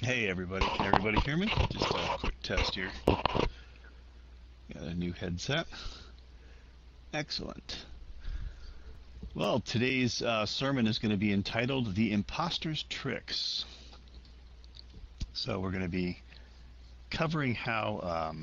Hey everybody, can everybody hear me? Just a quick test here. Got a new headset. Excellent. Well, today's sermon is going to be entitled The Imposter's Tricks. So we're going to be covering how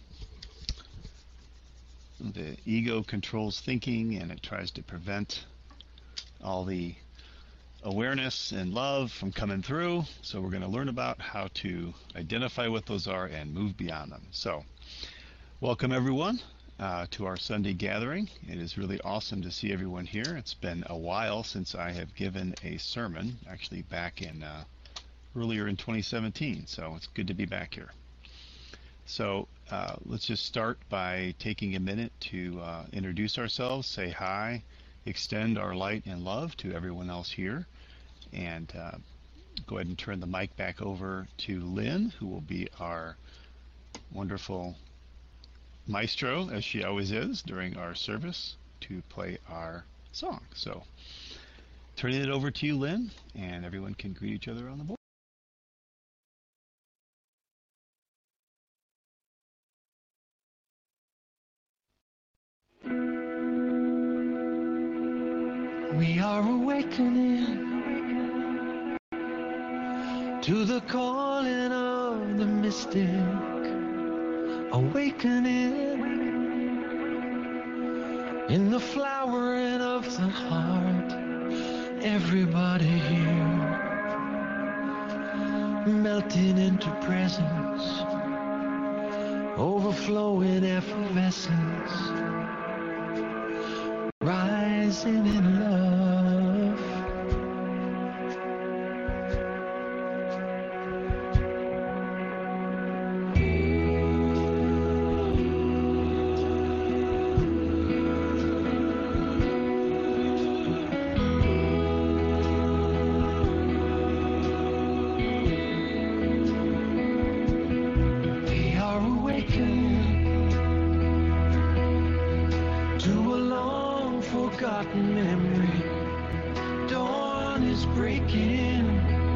the ego controls thinking and it tries to prevent all the awareness and love from coming through. So we're going to learn about how to identify what those are and move beyond them. So welcome everyone to our Sunday gathering. It is really awesome to see everyone here. It's been a while since I have given a sermon, actually back in earlier in 2017. So it's good to be back here. So let's just start by taking a minute to introduce ourselves, say hi, extend our light and love to everyone else here, and go ahead and turn the mic back over to Lynn, who will be our wonderful maestro, as she always is, during our service to play our song. So turning it over to you, Lynn, and everyone can greet each other on the board. We are awakening to the calling of the mystic, awakening in the flowering of the heart. Everybody here melting into presence, overflowing effervescence, rising in love. We are awakening to a long forgotten memory. Dawn is breaking,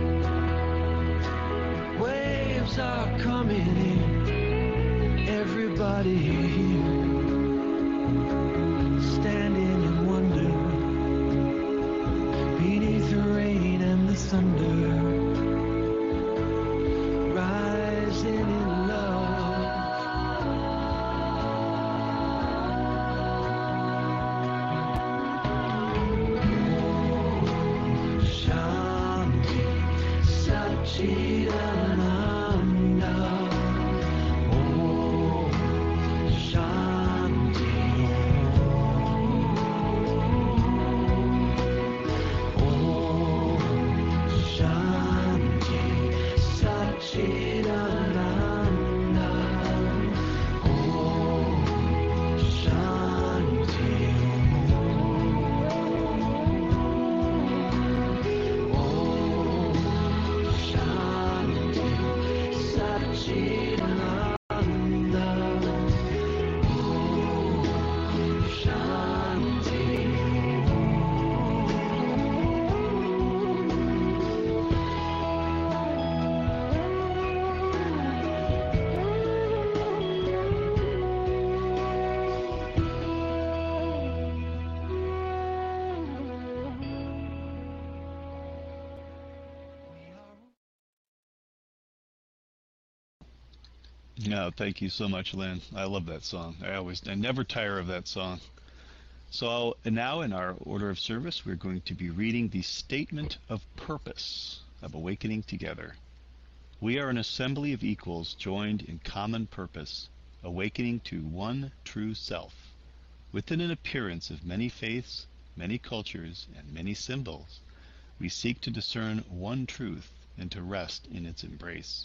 waves are coming in. Everybody here standing in wonder beneath the rain and the thunder, rising in love. Shanti Satchidananda. Om Shanti Om Shanti Satchidananda. Om Shanti Om Shanti Satchidananda. Om Shanti. No, thank you so much, Lynn. I love that song. I never tire of that song. So now in our order of service, we're going to be reading the Statement of Purpose of Awakening Together. We are an assembly of equals joined in common purpose, awakening to one true self. Within an appearance of many faiths, many cultures, and many symbols, we seek to discern one truth and to rest in its embrace.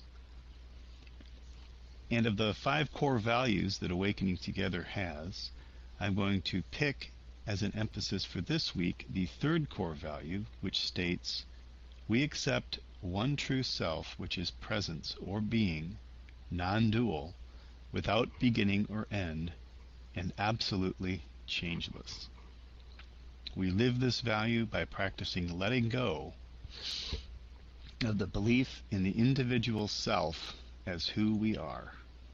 And of the 5 core values that Awakening Together has, I'm going to pick as an emphasis for this week the 3rd core value, which states, we accept one true self, which is presence or being, non-dual, without beginning or end, and absolutely changeless. We live this value by practicing letting go of the belief in the individual self as who we are.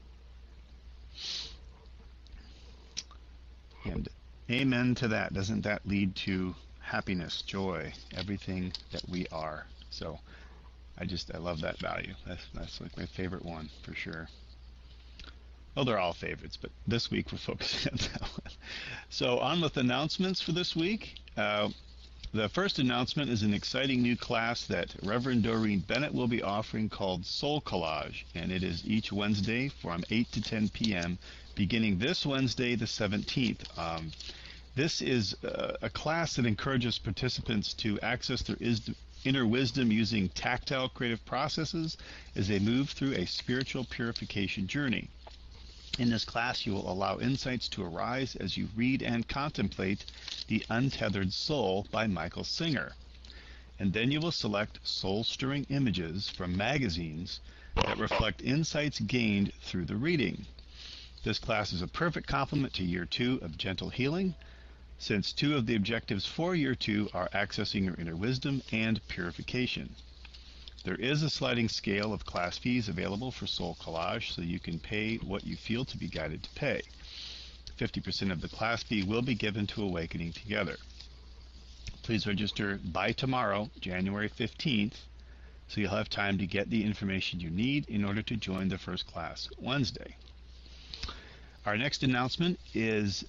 And amen to that. Doesn't that lead to happiness, joy, everything that we are? So I love that value. That's like my favorite one for sure. Well, they're all favorites, but this week we're focusing on that one. So on with announcements for this week. The first announcement is an exciting new class that Reverend Doreen Bennett will be offering called Soul Collage, and it is each Wednesday from 8 to 10 p.m., beginning this Wednesday, the 17th. This is a class that encourages participants to access their inner wisdom using tactile creative processes as they move through a spiritual purification journey. In this class, you will allow insights to arise as you read and contemplate The Untethered Soul by Michael Singer. And then you will select soul-stirring images from magazines that reflect insights gained through the reading. This class is a perfect complement to Year 2 of Gentle Healing, since two of the objectives for Year 2 are accessing your inner wisdom and purification. There is a sliding scale of class fees available for Soul Collage, so you can pay what you feel to be guided to pay. 50% of the class fee will be given to Awakening Together. Please register by tomorrow, January 15th, so you'll have time to get the information you need in order to join the first class Wednesday. Our next announcement is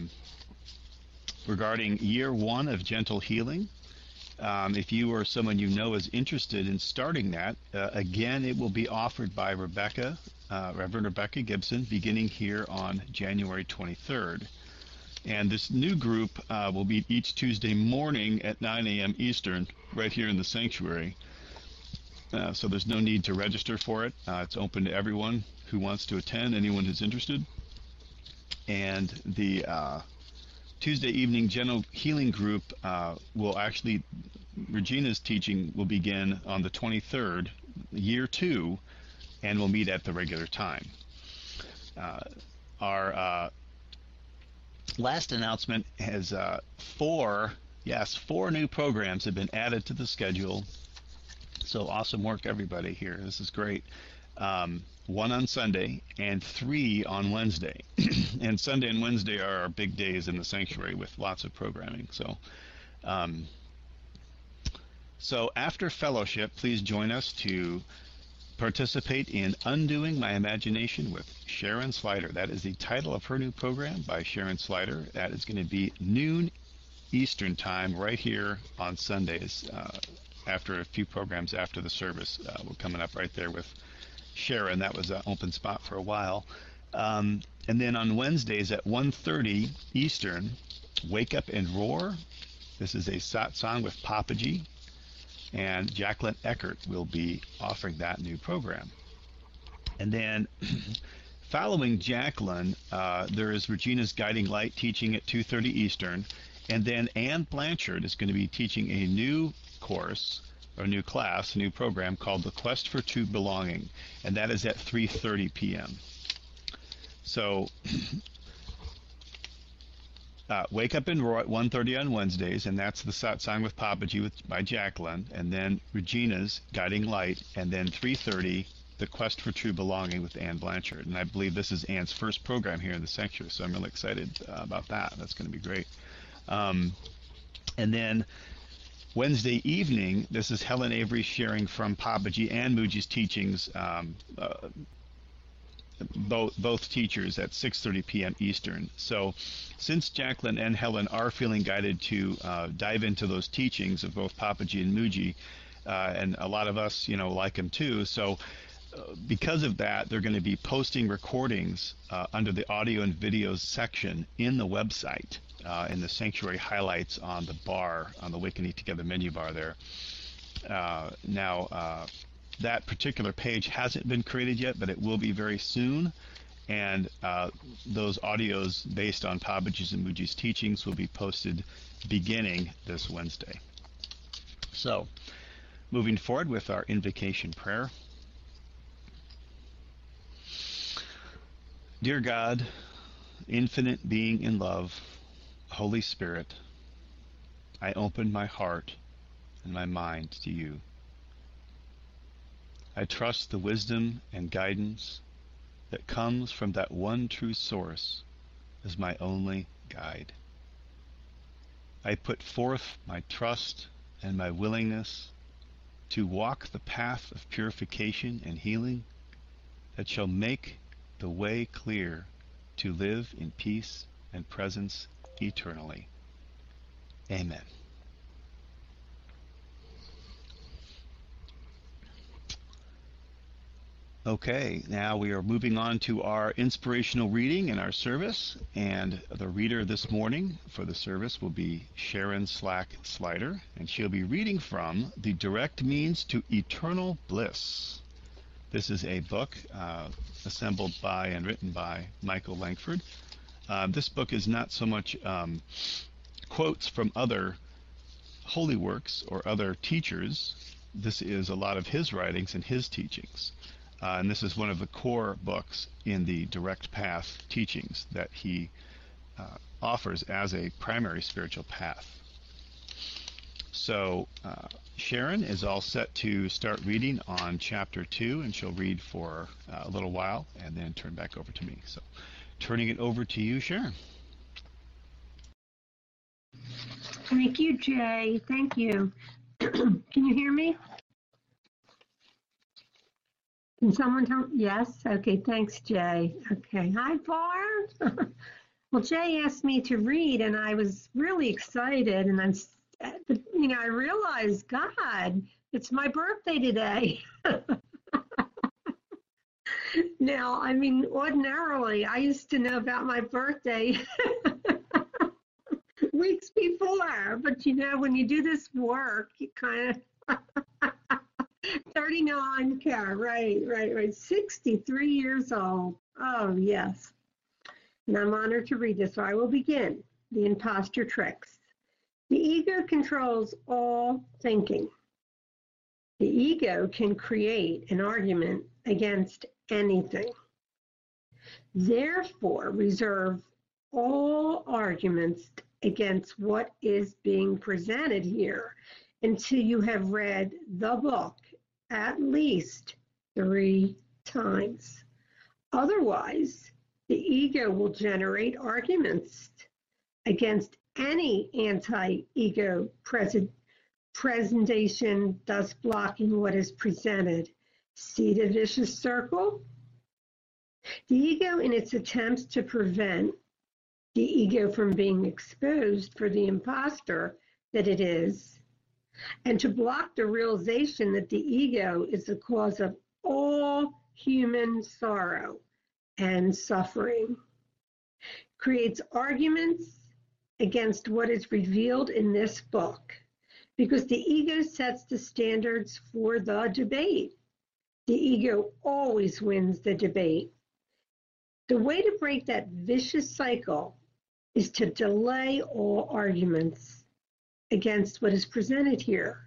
regarding Year 1 of Gentle Healing. If you or someone you know is interested in starting that, again, it will be offered by Reverend Rebecca Gibson, beginning here on January 23rd. And this new group will meet each Tuesday morning at 9 a.m. Eastern, right here in the sanctuary. So there's no need to register for it. It's open to everyone who wants to attend, anyone who's interested. And the Tuesday evening Gentle Healing group will actually, Regina's teaching will begin on the 23rd, Year 2, and will meet at the regular time. Our last announcement has four new programs have been added to the schedule. So awesome work, everybody here. This is great. One on Sunday and 3 on Wednesday. And Sunday and Wednesday are our big days in the sanctuary with lots of programming. So after fellowship, please join us to participate in Undoing My Imagination with Sharon Slider. That is the title of her new program by Sharon Slider. That is going to be noon Eastern time right here on Sundays after a few programs after the service. We're coming up right there with Sharon. That was an open spot for a while. And then on Wednesdays at 1:30 Eastern, Wake Up and Roar. This is a satsang with Papaji, and Jacqueline Eckert will be offering that new program. And then following Jacqueline, there is Regina's Guiding Light teaching at 2:30 Eastern, and then Anne Blanchard is going to be teaching a new course, or new class, a new program called The Quest for True Belonging, and that is at 3:30 p.m. So Wake Up and Roar at 1:30 on Wednesdays, and that's the satsang with Papaji by Jacqueline, and then Regina's Guiding Light, and then 3:30 The Quest for True Belonging with Anne Blanchard. And I believe this is Anne's first program here in the sanctuary, so I'm really excited about that. That's going to be great. And then Wednesday evening, this is Helen Avery sharing from Papaji and Muji's teachings, both teachers at 6:30 p.m. Eastern. So since Jacqueline and Helen are feeling guided to dive into those teachings of both Papaji and Muji, and a lot of us, like them too, so because of that, they're going to be posting recordings under the audio and videos section in the website, in the sanctuary highlights on the bar, on the Awakening Together menu bar there. Now, that particular page hasn't been created yet, but it will be very soon. And those audios based on Papaji's and Muji's teachings will be posted beginning this Wednesday. So, moving forward with our invocation prayer. Dear God, infinite being in love, Holy Spirit, I open my heart and my mind to you. I trust the wisdom and guidance that comes from that one true source as my only guide. I put forth my trust and my willingness to walk the path of purification and healing that shall make the way clear to live in peace and presence eternally. Amen. Okay, now we are moving on to our inspirational reading in our service, and the reader this morning for the service will be Sharon Slack Slider, and she'll be reading from The Direct Means to Eternal Bliss. This is a book assembled by and written by Michael Langford. This book is not so much quotes from other holy works or other teachers. This is a lot of his writings and his teachings. And this is one of the core books in the Direct Path teachings that he offers as a primary spiritual path. So Sharon is all set to start reading on chapter 2, and she'll read for a little while and then turn back over to me. So turning it over to you, Sharon. Thank you, Jay. Thank you. Can you hear me? Can someone tell? Yes? Okay, thanks, Jay. Okay, hi, Barb. Well, Jay asked me to read, and I was really excited, and I realized, God, it's my birthday today. Now, I mean, ordinarily, I used to know about my birthday weeks before, but when you do this work, you kind of 39, right. 63 years old. Oh, yes. And I'm honored to read this, so I will begin. The imposter tricks. The ego controls all thinking. The ego can create an argument against anything. Therefore, reserve all arguments against what is being presented here until you have read the book at least 3 times. Otherwise, the ego will generate arguments against any anti-ego presentation, thus blocking what is presented. See the vicious circle? The ego, in its attempts to prevent the ego from being exposed for the imposter that it is, and to block the realization that the ego is the cause of all human sorrow and suffering, creates arguments against what is revealed in this book, because the ego sets the standards for the debate. The ego always wins the debate. The way to break that vicious cycle is to delay all arguments against what is presented here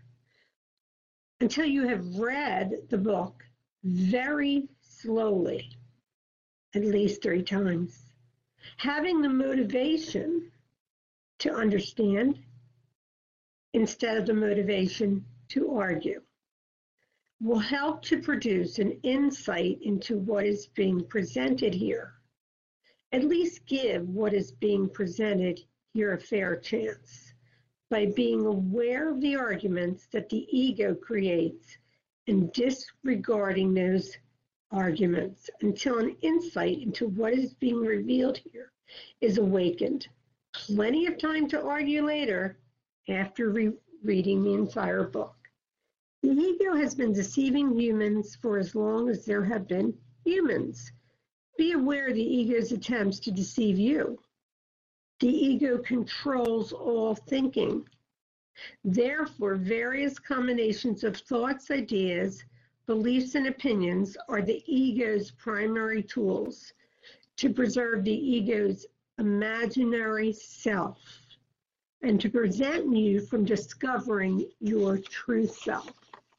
until you have read the book very slowly, at least 3 times. Having the motivation to understand instead of the motivation to argue will help to produce an insight into what is being presented here. At least give what is being presented here a fair chance by being aware of the arguments that the ego creates and disregarding those arguments until an insight into what is being revealed here is awakened. Plenty of time to argue later after reading the entire book. The ego has been deceiving humans for as long as there have been humans. Be aware of the ego's attempts to deceive you. The ego controls all thinking. Therefore, various combinations of thoughts, ideas, beliefs, and opinions are the ego's primary tools to preserve the ego's imaginary self and to prevent you from discovering your true self.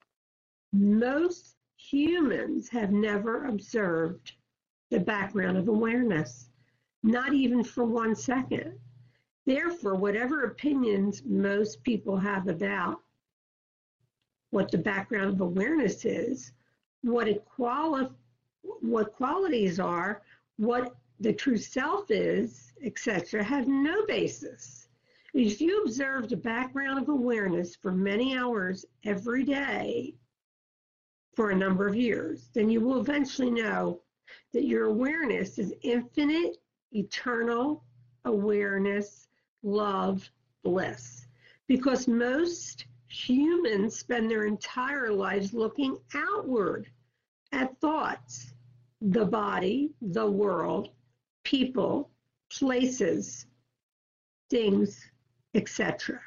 Most humans have never observed the background of awareness, not even for 1 second. Therefore, whatever opinions most people have about what the background of awareness is what what qualities are, what the true self is, etc., have no basis. If you observe the background of awareness for many hours every day for a number of years, then you will eventually know that your awareness is infinite, eternal awareness, love, bliss. Because most humans spend their entire lives looking outward at thoughts, the body, the world, people, places, things, etc.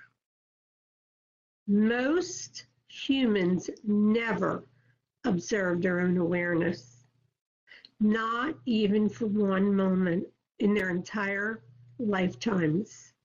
Most humans never observe their own awareness, not even for one moment in their entire lifetimes.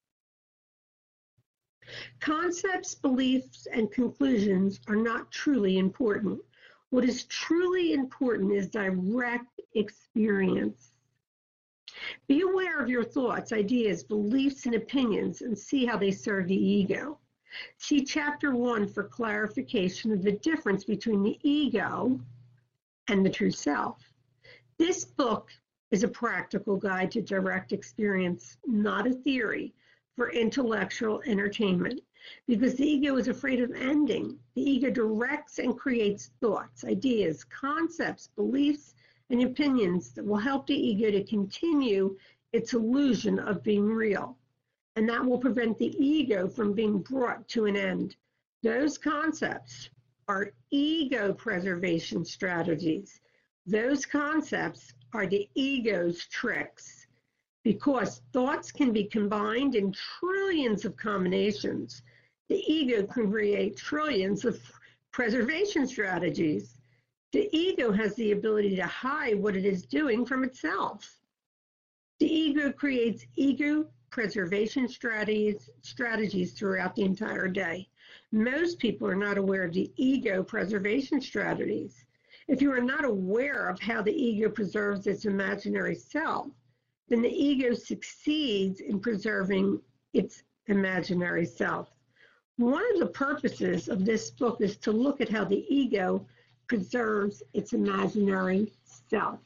Concepts, beliefs, and conclusions are not truly important. What is truly important is direct experience. Be aware of your thoughts, ideas, beliefs, and opinions, and see how they serve the ego. See Chapter 1 for clarification of the difference between the ego and the true self. This book is a practical guide to direct experience, not a theory for intellectual entertainment, because the ego is afraid of ending. The ego directs and creates thoughts, ideas, concepts, beliefs, and opinions that will help the ego to continue its illusion of being real. And that will prevent the ego from being brought to an end. Those concepts are ego preservation strategies. Those concepts are the ego's tricks, because thoughts can be combined in trillions of combinations. The ego can create trillions of preservation strategies. The ego has the ability to hide what it is doing from itself. The ego creates ego preservation strategies throughout the entire day. Most people are not aware of the ego preservation strategies. If you are not aware of how the ego preserves its imaginary self, then the ego succeeds in preserving its imaginary self. One of the purposes of this book is to look at how the ego preserves its imaginary self.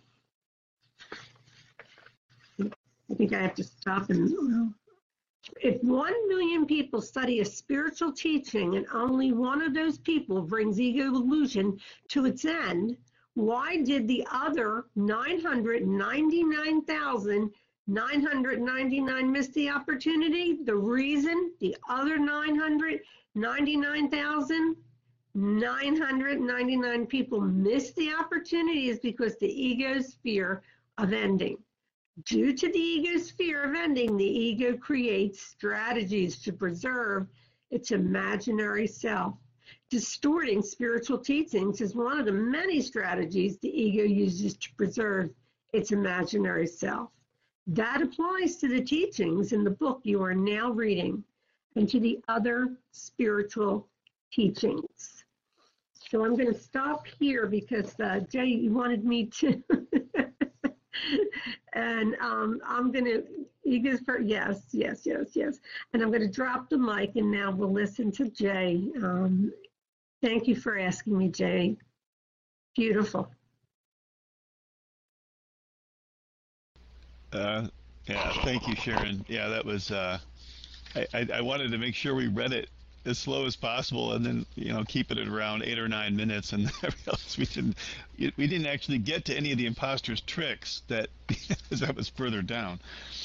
I think I have to stop and if 1 million people study a spiritual teaching and only one of those people brings ego illusion to its end, why did the other 999,999 miss the opportunity? The reason the other 999,999 people missed the opportunity is because the ego's fear of ending. Due to the ego's fear of ending, the ego creates strategies to preserve its imaginary self. Distorting spiritual teachings is one of the many strategies the ego uses to preserve its imaginary self. That applies to the teachings in the book you are now reading and to the other spiritual teachings. So I'm going to stop here because Jay, you wanted me to and I'm going to, yes. And I'm going to drop the mic and now we'll listen to Jay. Thank you for asking me, Jay. Beautiful. Yeah, thank you, Sharon. Yeah, that was, I wanted to make sure we read it as slow as possible and then, keep it at around 8 or 9 minutes, and I realized we didn't actually get to any of the imposter's tricks that was further down.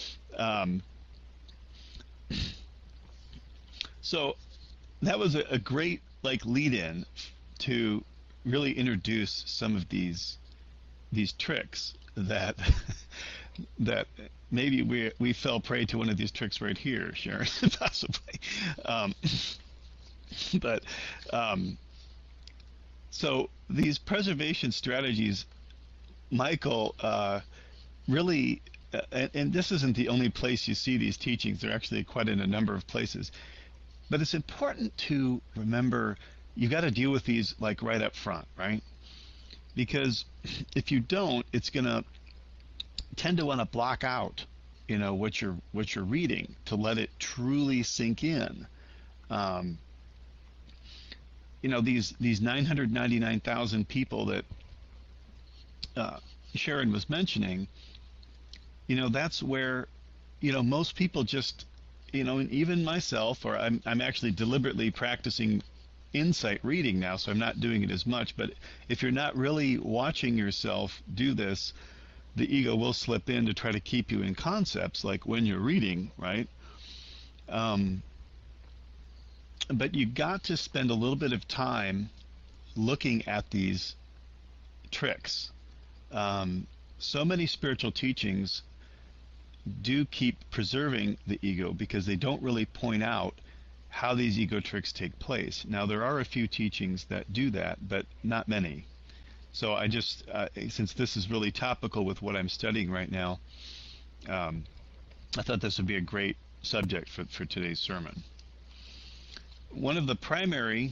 So that was a great lead in to really introduce some of these tricks that that maybe we fell prey to one of these tricks right here, Sharon, possibly. So these preservation strategies, Michael, really, and this isn't the only place you see these teachings. They're actually quite in a number of places. But it's important to remember you got to deal with these right up front, right? Because if you don't, it's going to tend to want to block out, what you're reading to let it truly sink in. These 999,000 people that uh, Sharon was mentioning, that's where, most people just, and even myself, or I'm actually deliberately practicing insight reading now, so I'm not doing it as much. But if you're not really watching yourself do this, the ego will slip in to try to keep you in concepts like when you're reading, right? But you got to spend a little bit of time looking at these tricks. So many spiritual teachings do keep preserving the ego because they don't really point out how these ego tricks take place. Now, there are a few teachings that do that, but not many. So I just, since this is really topical with what I'm studying right now, I thought this would be a great subject for today's sermon. One of the primary,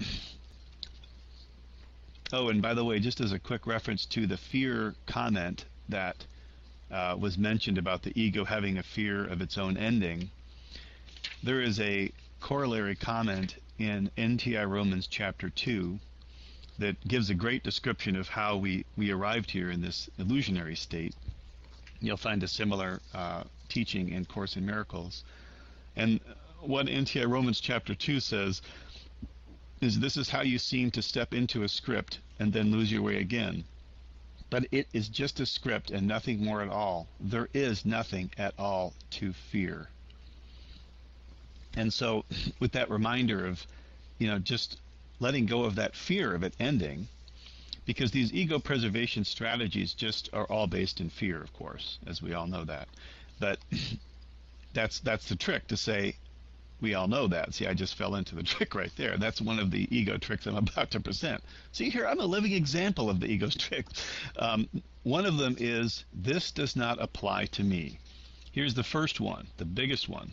oh, and by the way, just as a quick reference to the fear comment that was mentioned about the ego having a fear of its own ending, there is a corollary comment in NTI Romans chapter 2 that gives a great description of how we arrived here in this illusionary state. You'll find a similar teaching in Course in Miracles. And what NTI Romans chapter 2 says is, this is how you seem to step into a script and then lose your way again. But it is just a script and nothing more at all. There is nothing at all to fear. And so with that reminder of, just letting go of that fear of it ending, because these ego preservation strategies just are all based in fear, of course, as we all know that. But that's the trick, to say, we all know that. See, I just fell into the trick right there. That's one of the ego tricks I'm about to present. See here, I'm a living example of the ego's trick. One of them is, this does not apply to me. Here's the first one, the biggest one.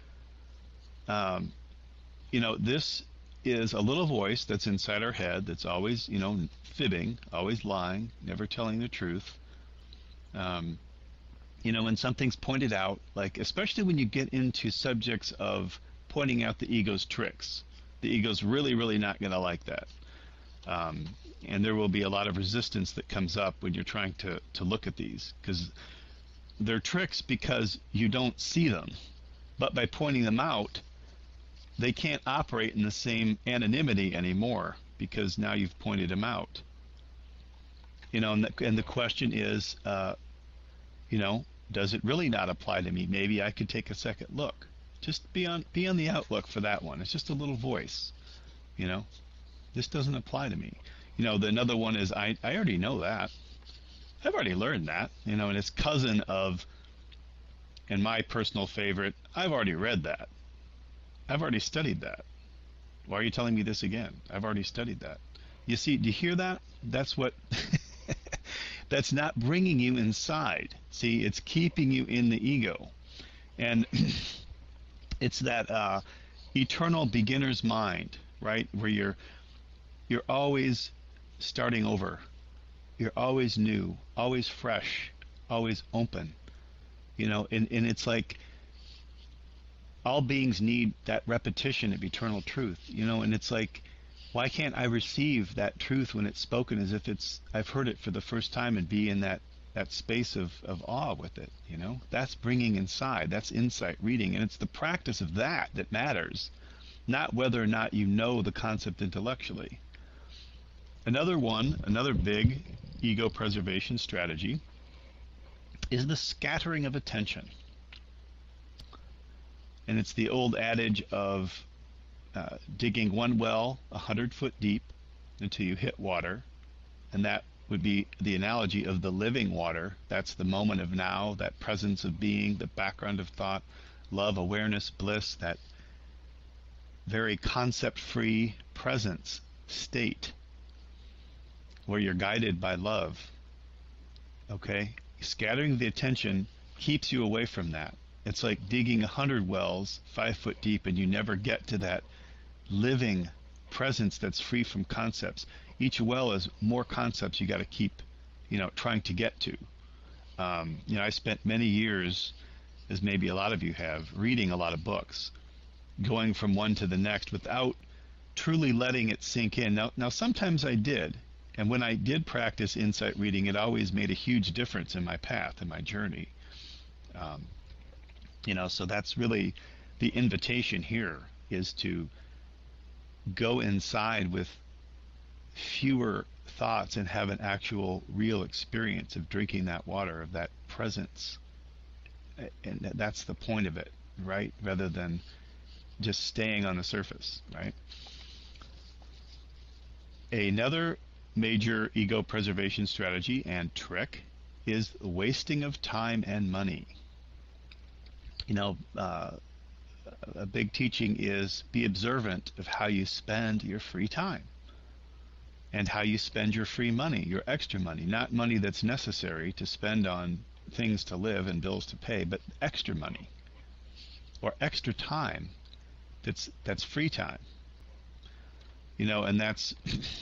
This is a little voice that's inside our head that's always, fibbing, always lying, never telling the truth. When something's pointed out, like especially when you get into subjects of pointing out the ego's tricks, the ego's really, really not going to like that. And there will be a lot of resistance that comes up when you're trying to look at these, because they're tricks because you don't see them. But by pointing them out, they can't operate in the same anonymity anymore, because now you've pointed them out. And the question is, does it really not apply to me? Maybe I could take a second look. Just be on the outlook for that one. It's just a little voice. This doesn't apply to me. Another one is, I already know that. I've already learned that. And it's cousin of, and my personal favorite, I've already read that. I've already studied that. Why are you telling me this again? I've already studied that. You see, do you hear that? That's what, that's not bringing you inside. See, it's keeping you in the ego. And it's that eternal beginner's mind, right? Where you're always starting over. You're always new, always fresh, always open. And it's like, all beings need that repetition of eternal truth, and it's like, why can't I receive that truth when it's spoken as if I've heard it for the first time, and be in that space of awe with it? That's bringing inside, that's insight reading, and it's the practice of that matters, not whether or not you know the concept intellectually. Another big ego preservation strategy is the scattering of attention. And it's the old adage of digging one well 100 foot deep until you hit water. And that would be the analogy of the living water. That's the moment of now, that presence of being, the background of thought, love, awareness, bliss, that very concept-free presence state where you're guided by love. Okay? Scattering the attention keeps you away from that. It's like digging 100 wells 5 foot deep, and you never get to that living presence that's free from concepts. Each well is more concepts you got to keep, trying to get to. I spent many years, as maybe a lot of you have, reading a lot of books, going from one to the next without truly letting it sink in. Now sometimes I did, And when I did practice insight reading, it always made a huge difference in my path, in my journey. Um, so that's really the invitation here, is to go inside with fewer thoughts and have an actual real experience of drinking that water, of that presence. And that's the point of it, right? Rather than just staying on the surface, right? Another major ego preservation strategy and trick is wasting of time and money. A big teaching is be observant of how you spend your free time and how you spend your free money, your extra money, not money that's necessary to spend on things to live and bills to pay, but extra money or extra time that's free time. And that's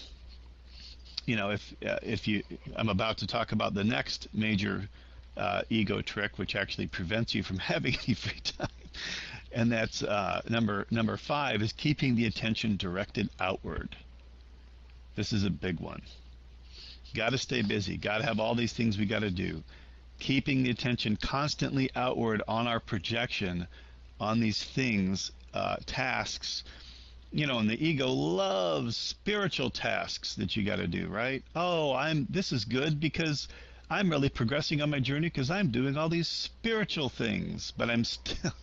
if you, I'm about to talk about the next major ego trick, which actually prevents you from having any free time, and that's number 5 is keeping the attention directed outward. This is a big one. Got to stay busy. Got to have all these things we got to do. Keeping the attention constantly outward on our projection, on these things, tasks. And the ego loves spiritual tasks that you got to do, right? Oh, this is good because I'm really progressing on my journey because I'm doing all these spiritual things, but I'm still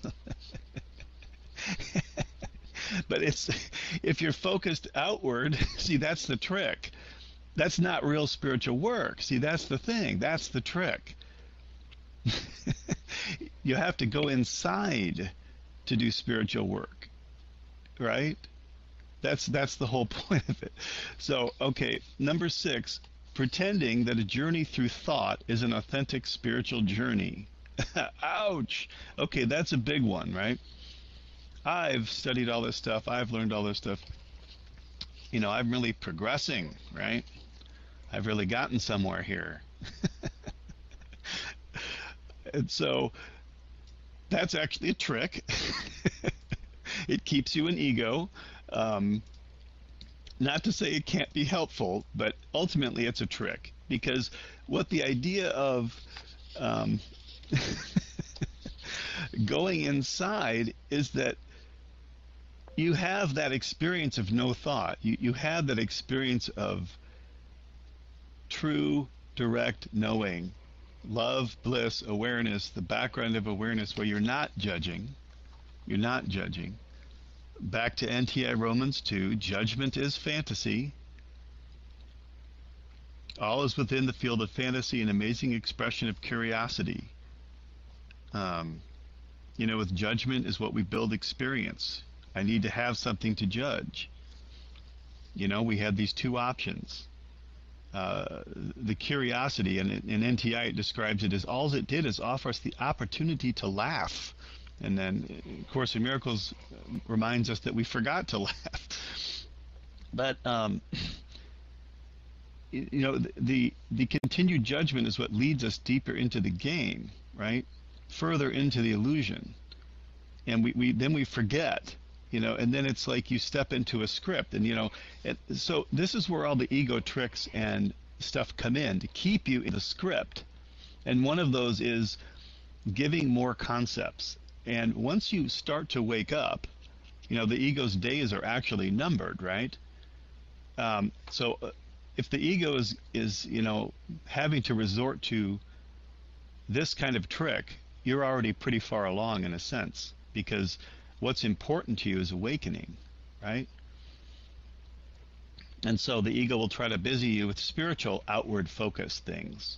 but if you're focused outward, see, that's the trick. That's not real spiritual work. See, that's the thing. That's the trick. You have to go inside to do spiritual work, right? That's the whole point of it. So, okay, number 6, pretending that a journey through thought is an authentic spiritual journey. Ouch. Okay, that's a big one, right? I've studied all this stuff. I've learned all this stuff. I'm really progressing, right? I've really gotten somewhere here. And so that's actually a trick. It keeps you in ego. Not to say it can't be helpful, but ultimately it's a trick, because what the idea of going inside is that you have that experience of no thought. You have that experience of true, direct knowing, love, bliss, awareness, the background of awareness where you're not judging. You're not judging. Back to NTI Romans 2, judgment is fantasy. All is within the field of fantasy, an amazing expression of curiosity. With judgment is what we build experience. I need to have something to judge. We had these two options. The curiosity, and in NTI it describes it as all it did is offer us the opportunity to laugh. And then Course in Miracles reminds us that we forgot to laugh. But the continued judgment is what leads us deeper into the game, right? Further into the illusion, and we forget, and then it's like you step into a script, and so this is where all the ego tricks and stuff come in to keep you in the script. And one of those is giving more concepts. And once you start to wake up, the ego's days are actually numbered, right? So if the ego is having to resort to this kind of trick, you're already pretty far along in a sense, because what's important to you is awakening, right? And so the ego will try to busy you with spiritual outward focused things.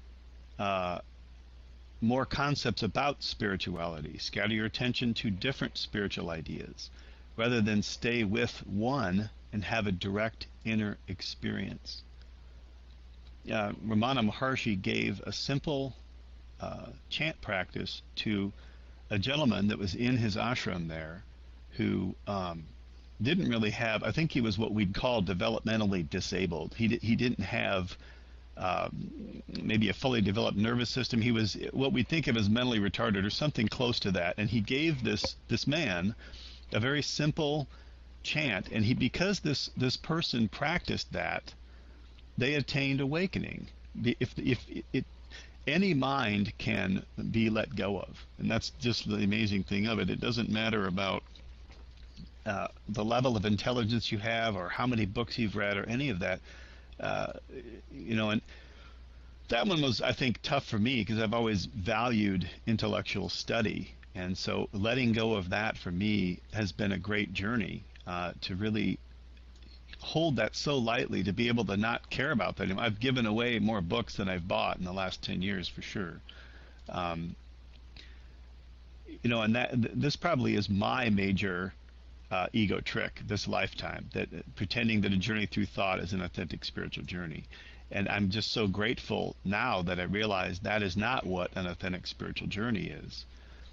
More concepts about spirituality. Scatter your attention to different spiritual ideas rather than stay with one and have a direct inner experience. Ramana Maharshi gave a simple chant practice to a gentleman that was in his ashram there who didn't really have, I think he was what we'd call developmentally disabled. He didn't have maybe a fully developed nervous system. He was what we think of as mentally retarded or something close to that. And he gave this man a very simple chant. And because this person practiced that, they attained awakening. If it, any mind can be let go of, and that's just the amazing thing of it. It doesn't matter about the level of intelligence you have or how many books you've read or any of that. And that one was, I think, tough for me because I've always valued intellectual study, and so letting go of that for me has been a great journey to really hold that so lightly, to be able to not care about that. I've given away more books than I've bought in the last 10 years for sure. And this probably is my major ego trick this lifetime, that pretending that a journey through thought is an authentic spiritual journey. And I'm just so grateful now that I realize that is not what an authentic spiritual journey is.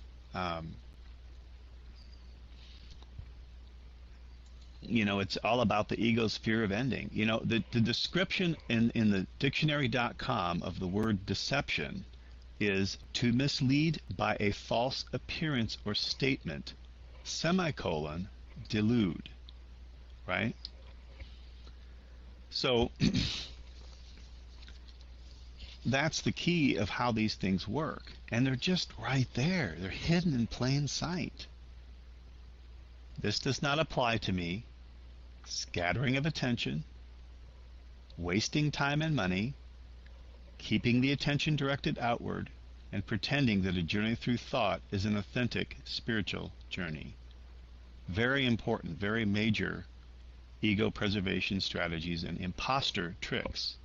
It's all about the ego's fear of ending. The description in the dictionary.com of the word deception is to mislead by a false appearance or statement, semicolon, delude, right? So that's the key of how these things work. And they're just right there. They're hidden in plain sight. This does not apply to me. Scattering of attention, wasting time and money, keeping the attention directed outward, and pretending that a journey through thought is an authentic spiritual journey. Very important, very major ego preservation strategies and imposter tricks.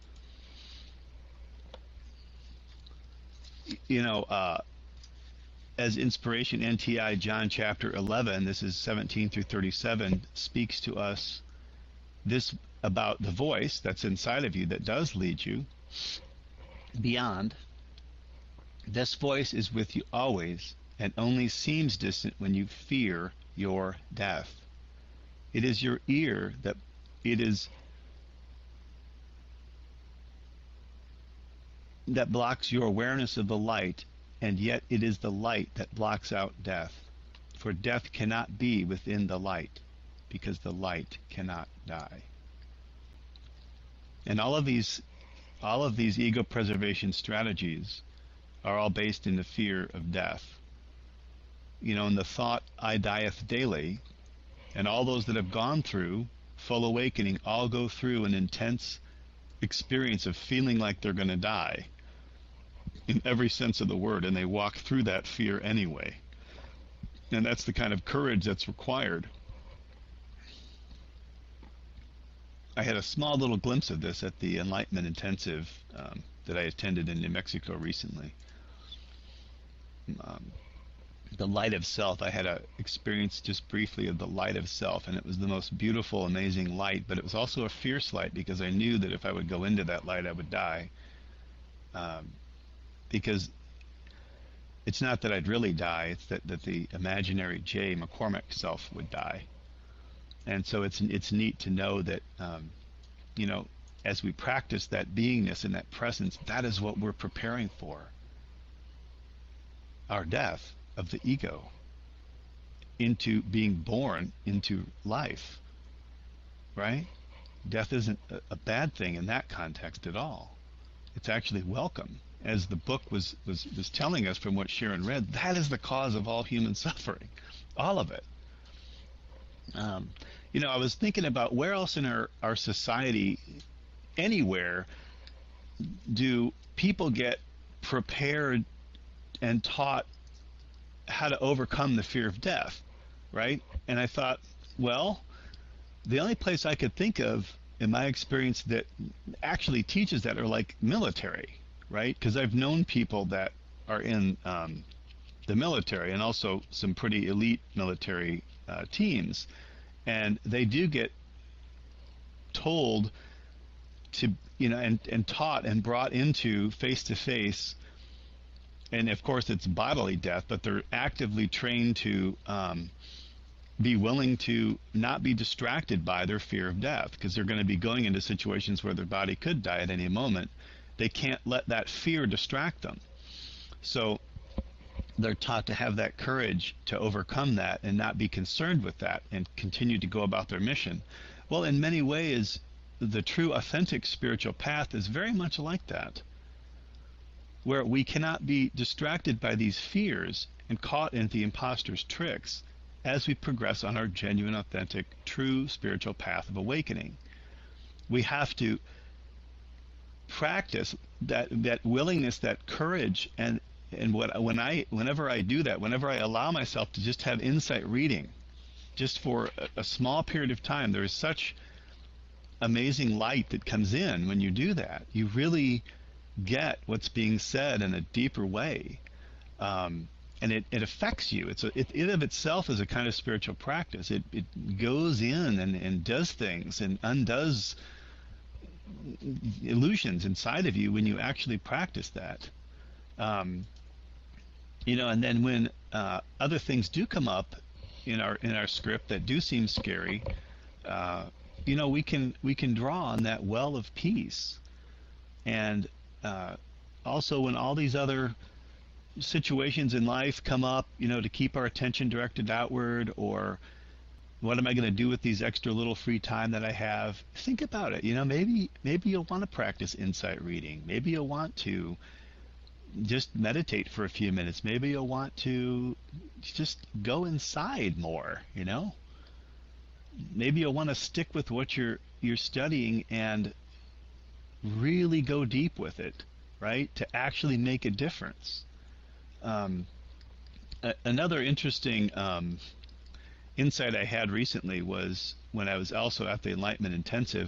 As Inspiration NTI John chapter 11, this is 17 through 37, speaks to us this about the voice that's inside of you that does lead you beyond. This voice is with you always and only seems distant when you fear your death. It is your ear that blocks your awareness of the light, and yet it is the light that blocks out death. For death cannot be within the light, because the light cannot die. And all of these ego preservation strategies are all based in the fear of death. In the thought, I dieth daily, and all those that have gone through full awakening all go through an intense experience of feeling like they're going to die in every sense of the word, and they walk through that fear anyway. And that's the kind of courage that's required. I had a small little glimpse of this at the Enlightenment Intensive that I attended in New Mexico recently. The light of self. I had an experience just briefly of the light of self, and it was the most beautiful, amazing light, but it was also a fierce light, because I knew that if I would go into that light, I would die. Because it's not that I'd really die, it's that the imaginary J. McCormick self would die. And so it's neat to know that, as we practice that beingness and that presence, that is what we're preparing for. Our death of the ego into being born into life, right? Death isn't a bad thing in that context at all. It's actually welcome. As the book was telling us from what Sharon read, that is the cause of all human suffering. All of it. I was thinking about where else in our society, anywhere, do people get prepared and taught how to overcome the fear of death, right? And I thought, well, the only place I could think of in my experience that actually teaches that are like military, right? Because I've known people that are in the military, and also some pretty elite military teams, and they do get told to, and taught and brought into face-to-face, and of course it's bodily death, but they're actively trained to be willing to not be distracted by their fear of death, because they're going to be going into situations where their body could die at any moment. They can't let that fear distract them. So they're taught to have that courage to overcome that and not be concerned with that and continue to go about their mission. Well, in many ways, the true authentic spiritual path is very much like that, where we cannot be distracted by these fears and caught in the imposter's tricks as we progress on our genuine, authentic, true spiritual path of awakening. We have to practice that willingness, that courage, and whenever I do that, whenever I allow myself to just have insight reading, just for a small period of time, there is such amazing light that comes in when you do that. You really get what's being said in a deeper way, and it affects you. It of itself is a kind of spiritual practice. It goes in and does things and undoes illusions inside of you when you actually practice that. And then when other things do come up in our script that do seem scary, we can draw on that well of peace. And also when all these other situations in life come up, to keep our attention directed outward, or what am I going to do with these extra little free time that I have? Think about it. Maybe you'll want to practice insight reading. Maybe you'll want to just meditate for a few minutes. Maybe you'll want to just go inside more, Maybe you'll want to stick with what you're studying and really go deep with it, right? To actually make a difference. Another interesting insight I had recently was when I was also at the Enlightenment Intensive.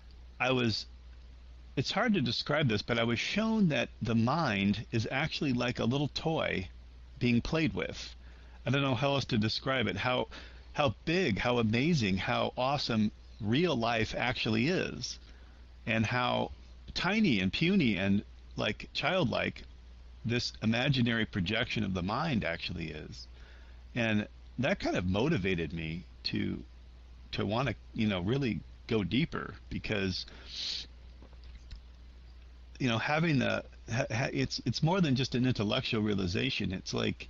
It's hard to describe this, but I was shown that the mind is actually like a little toy being played with. I don't know how else to describe it, how big, how amazing, how awesome real life actually is, and how tiny and puny and like childlike this imaginary projection of the mind actually is. And that kind of motivated me to want to really go deeper, because having it's more than just an intellectual realization. It's like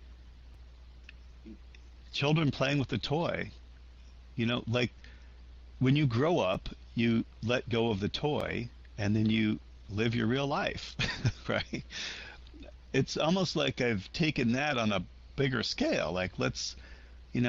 children playing with a toy. Like when you grow up, you let go of the toy and then you live your real life, right? It's almost like I've taken that on a bigger scale. Like let's I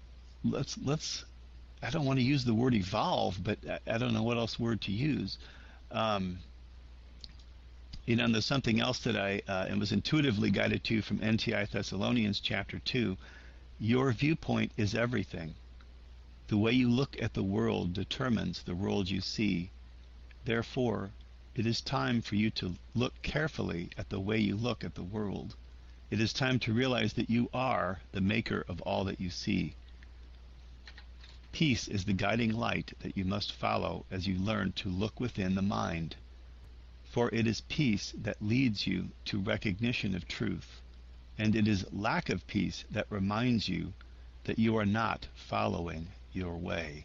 don't want to use the word evolve, but I don't know what else word to use. And there's something else that I was intuitively guided to from NTI Thessalonians chapter 2. Your viewpoint is everything. The way you look at the world determines the world you see. Therefore, it is time for you to look carefully at the way you look at the world. It is time to realize that you are the maker of all that you see. Peace is the guiding light that you must follow as you learn to look within the mind. For it is peace that leads you to recognition of truth, and it is lack of peace that reminds you that you are not following your way.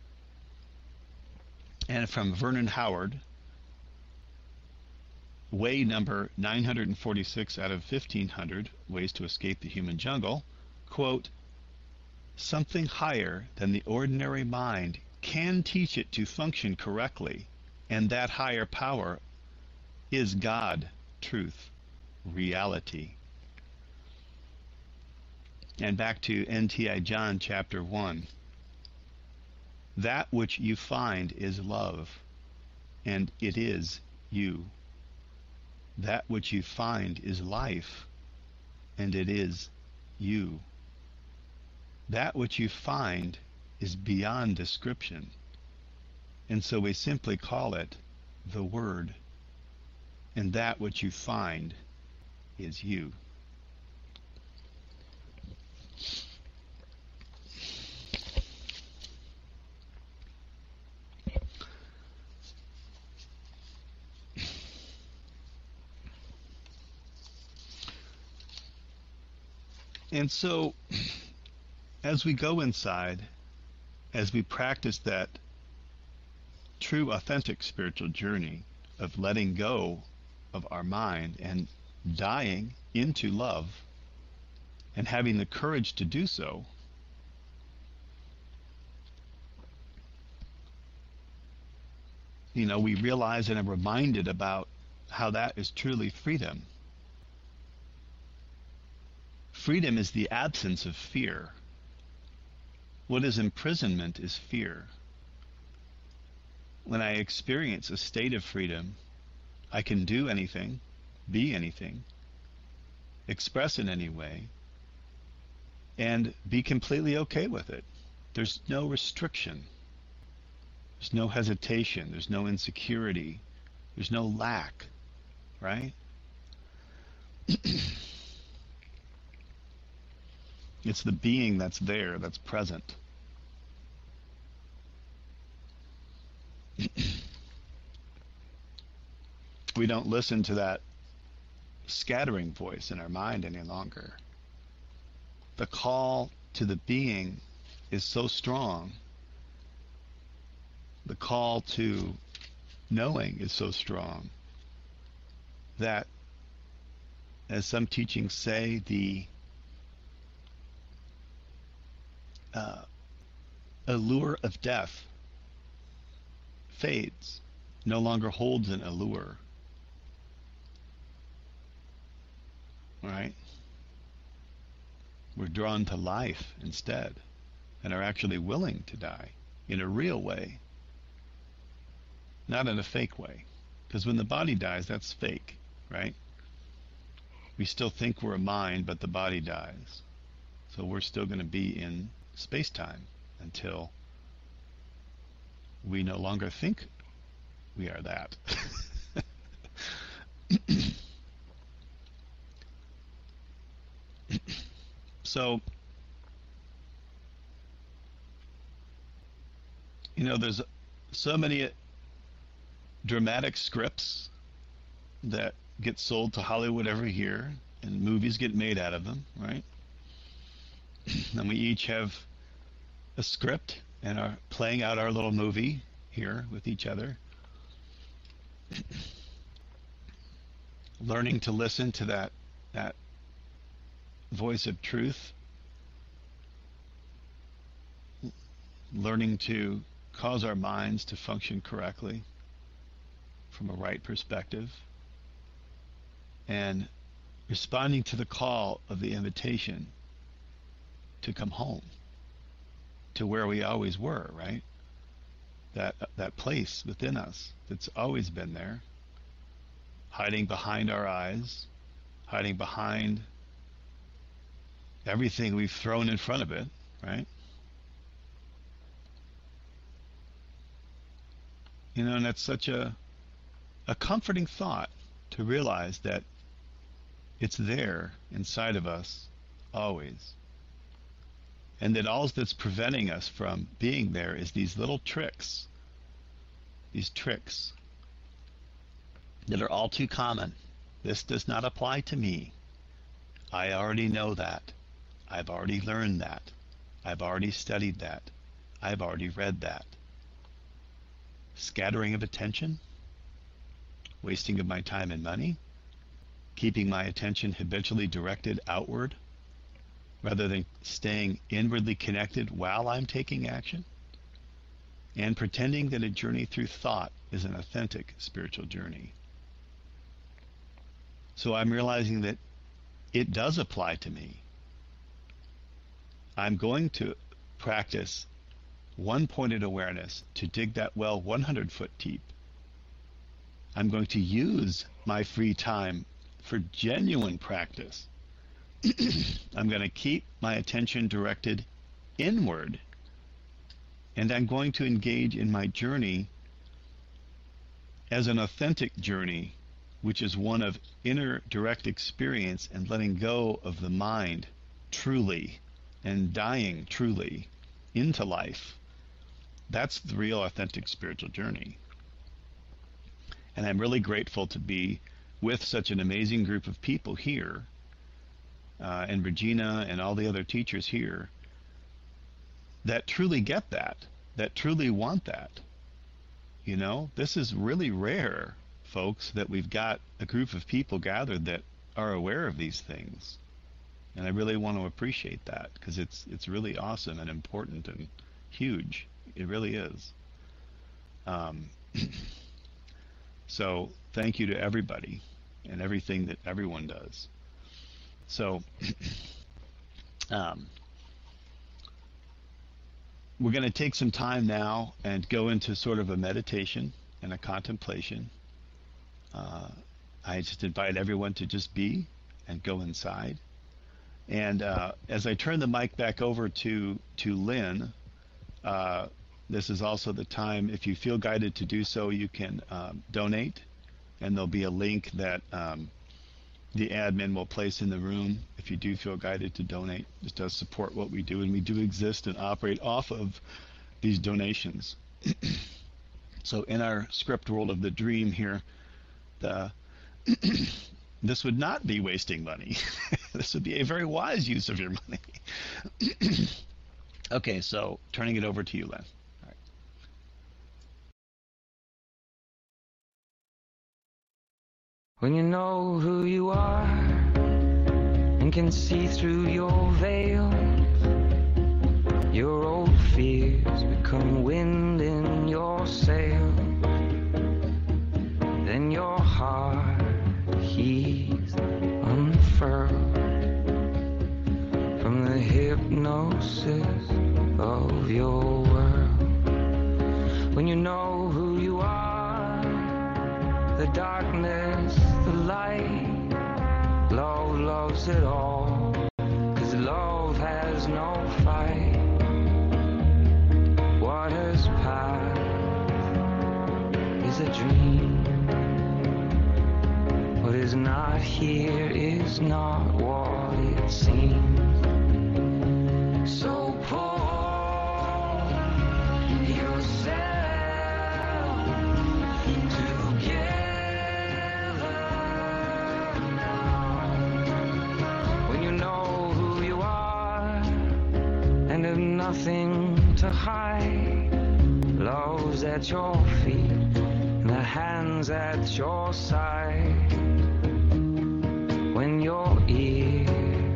And from Vernon Howard, way number 946 out of 1500, Ways to Escape the Human Jungle, quote, something higher than the ordinary mind can teach it to function correctly, and that higher power is God, truth, reality. And back to NTI John chapter 1. That which you find is love, and it is you. That which you find is life, and it is you. That which you find is beyond description, and so we simply call it the Word. And that which you find is you. And so, as we go inside, as we practice that true, authentic spiritual journey of letting go of our mind and dying into love and having the courage to do so, we realize and are reminded about how that is truly freedom. Freedom is the absence of fear. What is imprisonment is fear. When I experience a state of freedom, I can do anything, be anything, express in any way, and be completely okay with it. There's no restriction. There's no hesitation. There's no insecurity. There's no lack, right? It's the being that's there, that's present. We don't listen to that scattering voice in our mind any longer. The call to the being is so strong. The call to knowing is so strong that, as some teachings say, the allure of death fades, no longer holds an allure. Right? We're drawn to life instead, and are actually willing to die in a real way, not in a fake way. Because when the body dies, that's fake, right? We still think we're a mind, but the body dies. So we're still going to be in space-time until we no longer think we are that. So, there's so many dramatic scripts that get sold to Hollywood every year, and movies get made out of them, right? And we each have a script and are playing out our little movie here with each other. Learning to listen to that voice of truth, learning to cause our minds to function correctly from a right perspective, and responding to the call of the invitation to come home to where we always were, right? That place within us that's always been there, hiding behind our eyes, hiding behind everything we've thrown in front of it, right? And that's such a comforting thought to realize that it's there inside of us always. And that all that's preventing us from being there is these little tricks, these tricks that are all too common. This does not apply to me. I already know that. I've already learned that. I've already studied that. I've already read that. Scattering of attention, wasting of my time and money, keeping my attention habitually directed outward rather than staying inwardly connected while I'm taking action, and pretending that a journey through thought is an authentic spiritual journey. So I'm realizing that it does apply to me. I'm going to practice one-pointed awareness to dig that well 100 foot deep. I'm going to use my free time for genuine practice. I'm going to keep my attention directed inward, and I'm going to engage in my journey as an authentic journey, which is one of inner direct experience and letting go of the mind truly and dying truly into life. That's the real authentic spiritual journey. And I'm really grateful to be with such an amazing group of people here, and Regina and all the other teachers here, that truly get that truly want that. This is really rare, folks, that we've got a group of people gathered that are aware of these things. And I really want to appreciate that, because it's really awesome and important and huge. It really is. So thank you to everybody and everything that everyone does. So um, we're going to take some time now and go into sort of a meditation and a contemplation. I just invite everyone to just be and go inside. And as I turn the mic back over to Lynn, this is also the time, if you feel guided to do so, you can donate, and there'll be a link that the admin will place in the room if you do feel guided to donate. This does support what we do, and we do exist and operate off of these donations. So in our script world of the dream here, this would not be wasting money. This would be a very wise use of your money. Okay, so turning it over to you, Len. All right. When you know who you are and can see through your veil, your old fears become wind in your sail. Then your heart heaves unfurled from the hypnosis of your world. When you know who you are, the darkness, the light, love loves it all, 'cause love has no fight. What has passed is a dream. What is not here is not what it seems. So pull yourself together now. When you know who you are and have nothing to hide, love's at your feet and the hands at your side. When your ears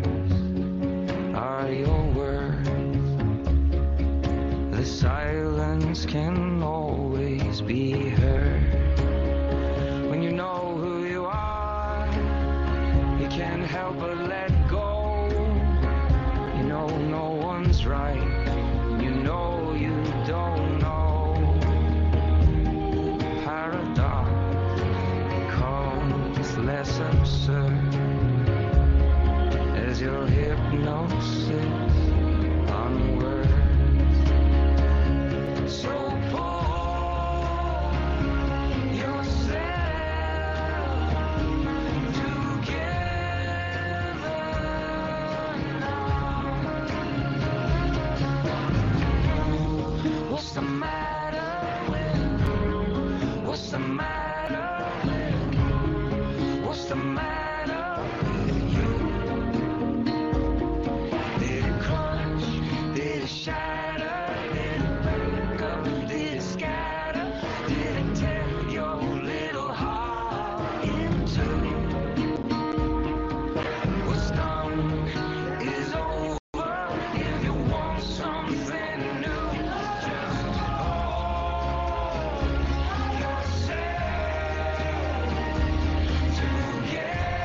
are your words, the silence can always be heard. When you know who you are, you can't help but let go. You know no one's right, you know you don't know. Paradox becomes less absurd as your hypnosis onward. So pull yourself together now. What's the matter with? What's the matter with? What's the matter with you? Did it crunch? Did it shatter? Did it break up? Did it scatter? Did it tear your little heart in two? What's done is over. If you want something new, just hold yourself together.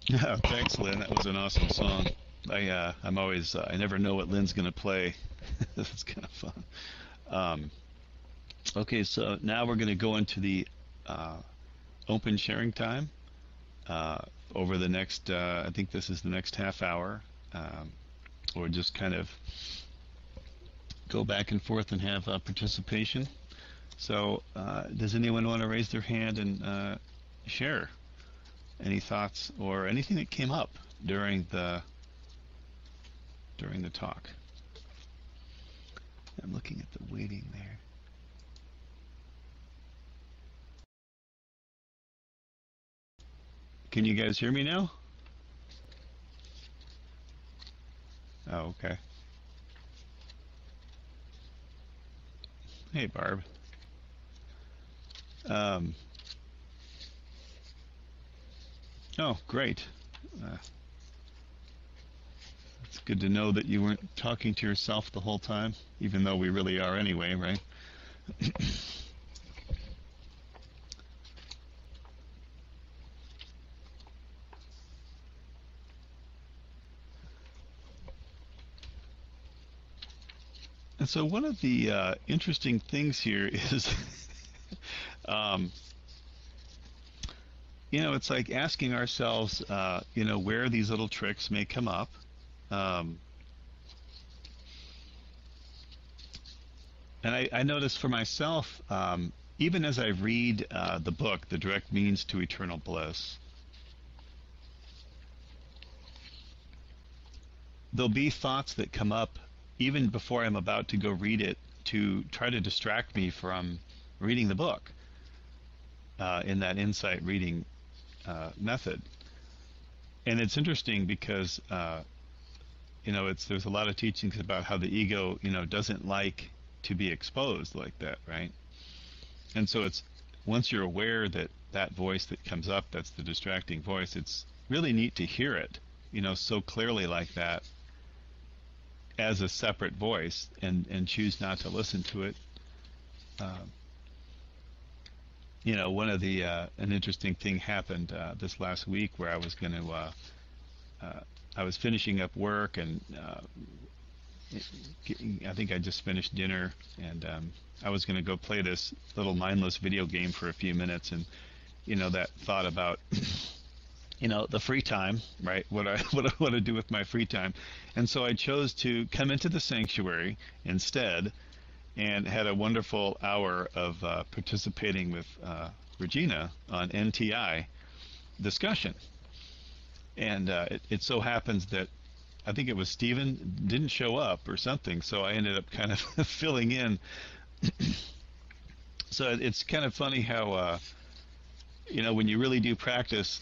Thanks, Lynn. That was an awesome song. I'm always I never know what Lynn's gonna play. That's kind of fun. Um, okay, so now we're gonna go into the uh, open sharing time uh, over the next. I think this is the next half hour. Or just kind of go back and forth and have participation. So, does anyone want to raise their hand and share any thoughts or anything that came up during the talk? I'm looking at the waiting there. Can you guys hear me now? Oh, okay. Hey, Barb. Um, oh, great. It's good to know that you weren't talking to yourself the whole time, even though we really are anyway, right? And so one of the interesting things here is, um, it's like asking ourselves, where these little tricks may come up. Um, and I notice for myself, even as I read the book, The Direct Means to Eternal Bliss, there'll be thoughts that come up even before I'm about to go read it to try to distract me from reading the book in that insight reading method. And it's interesting because there's a lot of teachings about how the ego doesn't like to be exposed like that, right? And so it's once you're aware that that voice that comes up, that's the distracting voice, it's really neat to hear it so clearly like that as a separate voice and choose not to listen to it. One of the an interesting thing happened this last week where I was finishing up work and I think I just finished dinner and I was going to go play this little mindless video game for a few minutes, and that thought about the free time, right? What I want to do with my free time. And so I chose to come into the sanctuary instead and had a wonderful hour of participating with Regina on NTI discussion. And it so happens that I think it was Stephen didn't show up or something, so I ended up kind of filling in. So it's kind of funny how when you really do practice,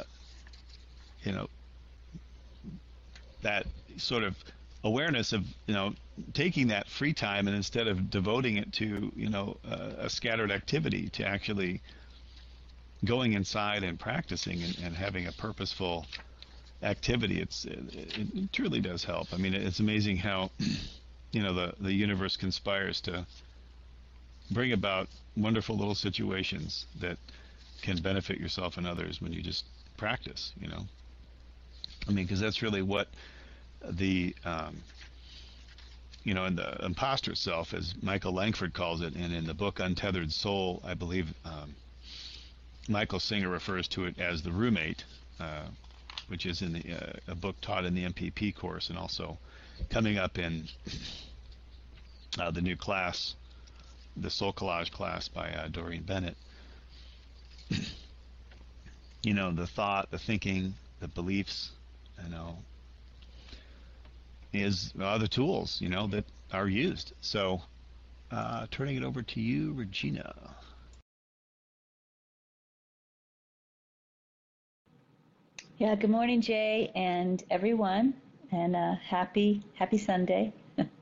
that sort of awareness of taking that free time and instead of devoting it to a scattered activity, to actually going inside and practicing and having a purposeful activity, it truly does help. I mean, it's amazing how the universe conspires to bring about wonderful little situations that can benefit yourself and others when you just practice. I mean, because that's really what the in the imposter self, as Michael Langford calls it, and in the book Untethered Soul, I believe Michael Singer refers to it as the roommate, which is in a book taught in the MPP course and also coming up in the new class, the Soul Collage class by Doreen Bennett. The thought, the thinking, the beliefs, are the tools, that are used. So, turning it over to you, Regina. Yeah, good morning, Jay, and everyone, and happy Sunday.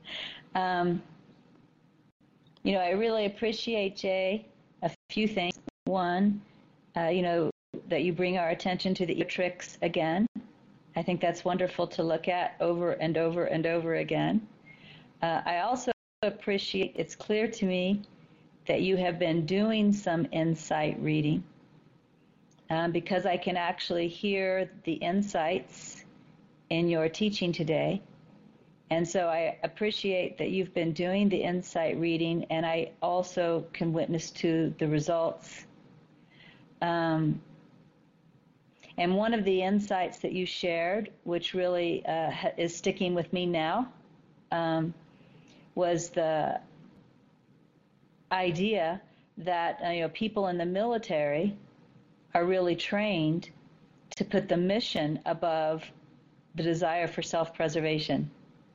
I really appreciate, Jay, a few things. One, that you bring our attention to the tricks again. I think that's wonderful to look at over and over and over again. I also appreciate, it's clear to me that you have been doing some insight reading. because I can actually hear the insights in your teaching today. And so I appreciate that you've been doing the insight reading, and I also can witness to the results. And one of the insights that you shared, which really is sticking with me now, was the idea that people in the military are really trained to put the mission above the desire for self-preservation.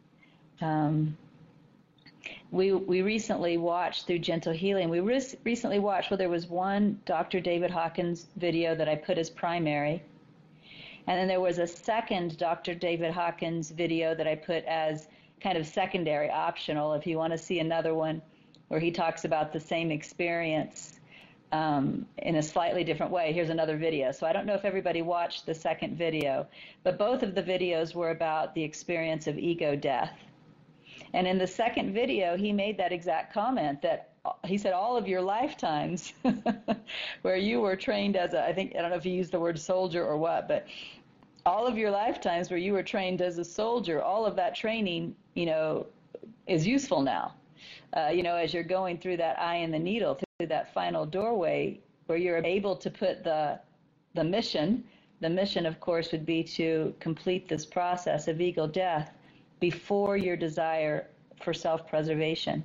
We recently watched through Gentle Healing. We recently watched, well, there was one Dr. David Hawkins video that I put as primary, and then there was a second Dr. David Hawkins video that I put as kind of secondary, optional, if you want to see another one where he talks about the same experience in a slightly different way. Here's another video. So I don't know if everybody watched the second video, but both of the videos were about the experience of ego death. And in the second video, he made that exact comment that he said all of your lifetimes where you were trained as I don't know if he used the word soldier or what, but all of your lifetimes where you were trained as a soldier, all of that training, is useful now. As you're going through that eye in the needle, through that final doorway where you're able to put the mission. The mission, of course, would be to complete this process of ego death before your desire for self-preservation.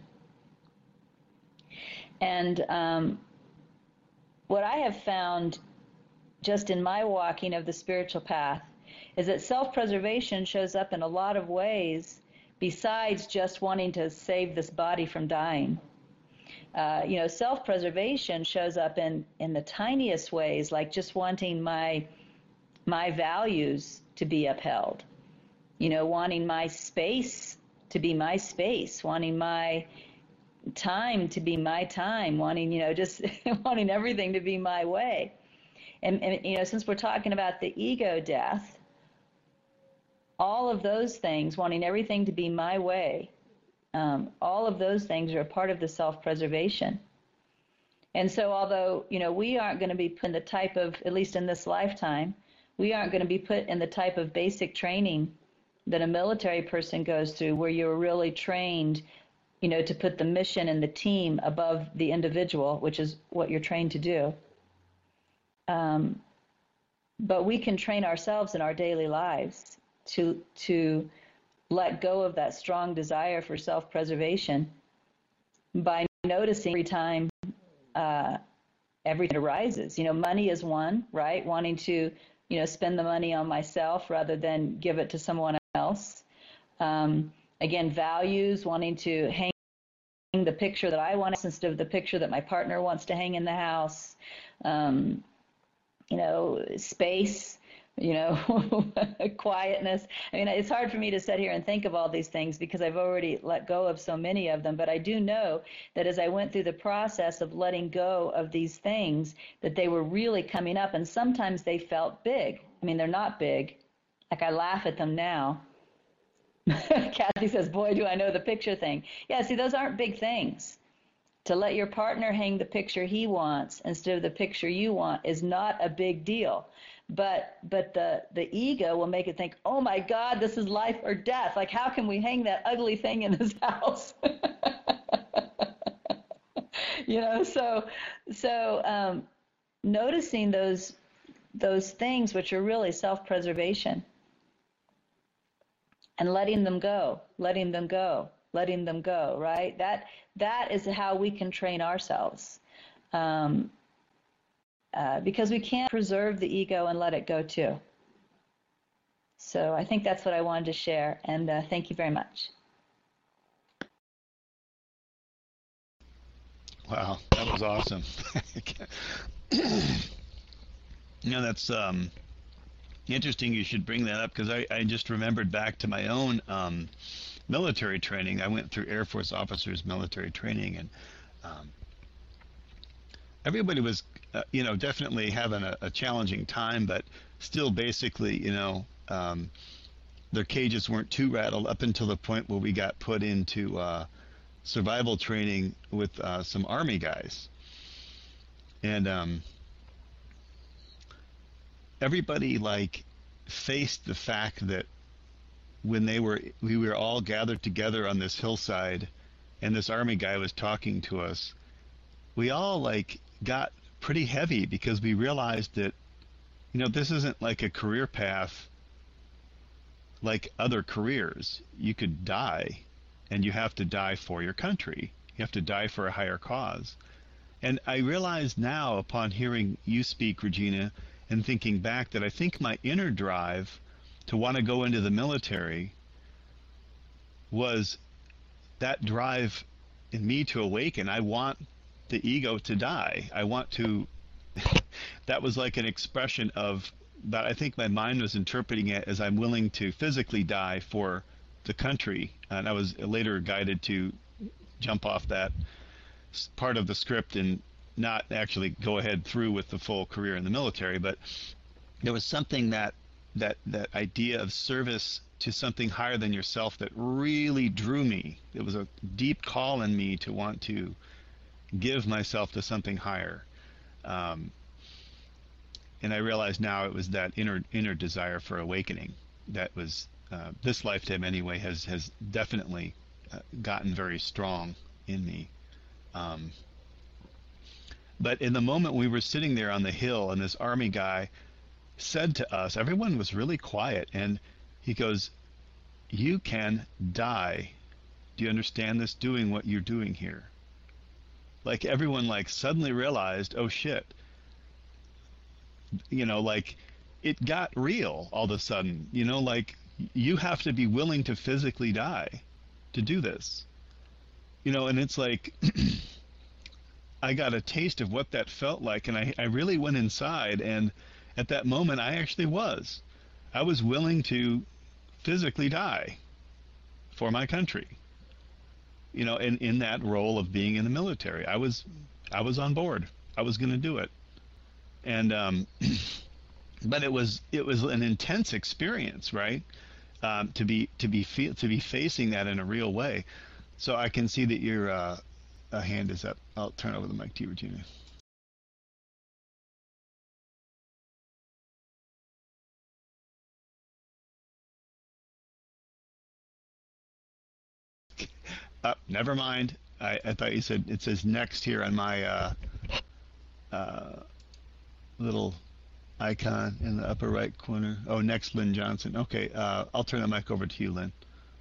And what I have found just in my walking of the spiritual path is that self-preservation shows up in a lot of ways besides just wanting to save this body from dying. Self-preservation shows up in the tiniest ways, like just wanting my values to be upheld, wanting my space to be my space, wanting my time to be my time, wanting, just wanting everything to be my way. And since we're talking about the ego death, all of those things, wanting everything to be my way, all of those things are a part of the self-preservation. And so although, we aren't going to be put in the type of, at least in this lifetime, we aren't going to be put in the type of basic training that a military person goes through where you're really trained, to put the mission and the team above the individual, which is what you're trained to do. But we can train ourselves in our daily lives to let go of that strong desire for self-preservation by noticing every time everything arises. Money is one, right? Wanting to, spend the money on myself rather than give it to someone else. Again, values, wanting to hang the picture that I want instead of the picture that my partner wants to hang in the house. Space, quietness. It's hard for me to sit here and think of all these things because I've already let go of so many of them. But I do know that as I went through the process of letting go of these things, that they were really coming up. And sometimes they felt big. They're not big. Like I laugh at them now. Kathy says, boy, do I know the picture thing. Yeah, see, those aren't big things. To let your partner hang the picture he wants instead of the picture you want is not a big deal. But the ego will make it think, oh my God, this is life or death. Like, how can we hang that ugly thing in his house? So noticing those things which are really self-preservation and letting them go, right? That is how we can train ourselves. Because we can't preserve the ego and let it go too. So I think that's what I wanted to share, and thank you very much. Wow, that was awesome. That's interesting you should bring that up because I just remembered back to my own military training. I went through Air Force officers military training, and everybody was definitely having a challenging time, but still basically, their cages weren't too rattled up until the point where we got put into survival training with some Army guys. And everybody like faced the fact that when we were all gathered together on this hillside and this army guy was talking to us, we all like got pretty heavy because we realized that, this isn't like a career path like other careers. You could die, and you have to die for your country. You have to die for a higher cause. And I realize now, upon hearing you speak, Regina, and thinking back, that I think my inner drive to want to go into the military was that drive in me to awaken. I want the ego to die. I want to, that was like an expression of that. I think my mind was interpreting it as I'm willing to physically die for the country. And I was later guided to jump off that part of the script and not actually go ahead through with the full career in the military. But there was something that idea of service to something higher than yourself that really drew me. It was a deep call in me to want to give myself to something higher. And I realize now it was that inner desire for awakening that was this lifetime anyway has definitely gotten very strong in me. But in the moment we were sitting there on the hill, and this army guy said to us, everyone was really quiet, and he goes, "You can die. Do you understand this, doing what you're doing here?" Like everyone like suddenly realized, oh shit. Like it got real all of a sudden. Like you have to be willing to physically die to do this. And it's like I got a taste of what that felt like, and I really went inside, and at that moment I actually was. I was willing to physically die for my country. In that role of being in the military. I was on board. I was going to do it. And but it was an intense experience, right? To be facing that in a real way. So I can see that your hand is up. I'll turn over the mic to you, Regina. Never mind. I thought you said it says next here on my little icon in the upper right corner. Oh, next, Lynn Johnson. Okay, I'll turn the mic over to you, Lynn.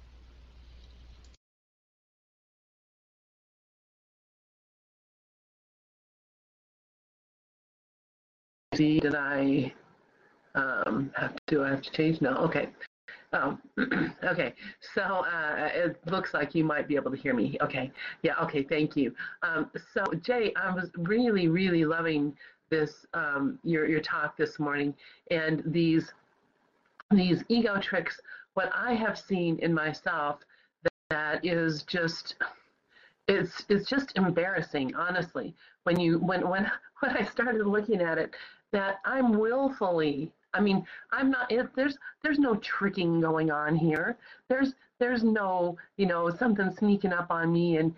Did I have to change? No. Okay. Okay. So it looks like you might be able to hear me. Okay. Yeah. Okay. Thank you. So Jay, I was really, really loving this your talk this morning, and these ego tricks. What I have seen in myself that is just it's just embarrassing, honestly. When I started looking at it, that I'm willfully. I mean, I'm not. There's no tricking going on here. There's no something sneaking up on me and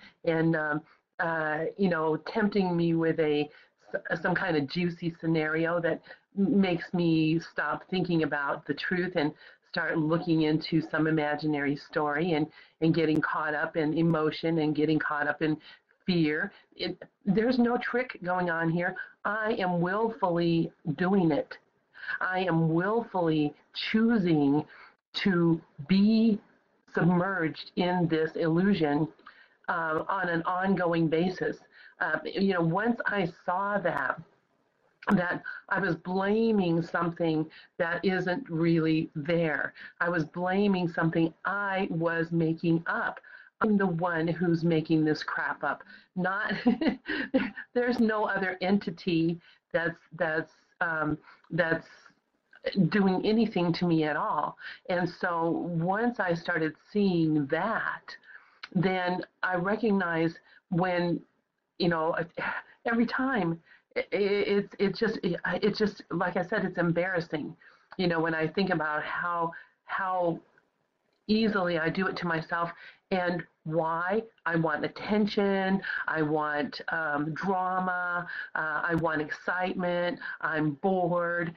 tempting me with some kind of juicy scenario that makes me stop thinking about the truth and start looking into some imaginary story and getting caught up in emotion and getting caught up in fear. There's no trick going on here. I am willfully doing it. I am willfully choosing to be submerged in this illusion on an ongoing basis. Once I saw that I was blaming something that isn't really there. I was blaming something I was making up. I'm the one who's making this crap up. Not there's no other entity that's doing anything to me at all. And so once I started seeing that, then I recognize when every time it's just like I said, it's embarrassing. When I think about how easily I do it to myself, and Why? I want attention. I want drama. I want excitement. I'm bored.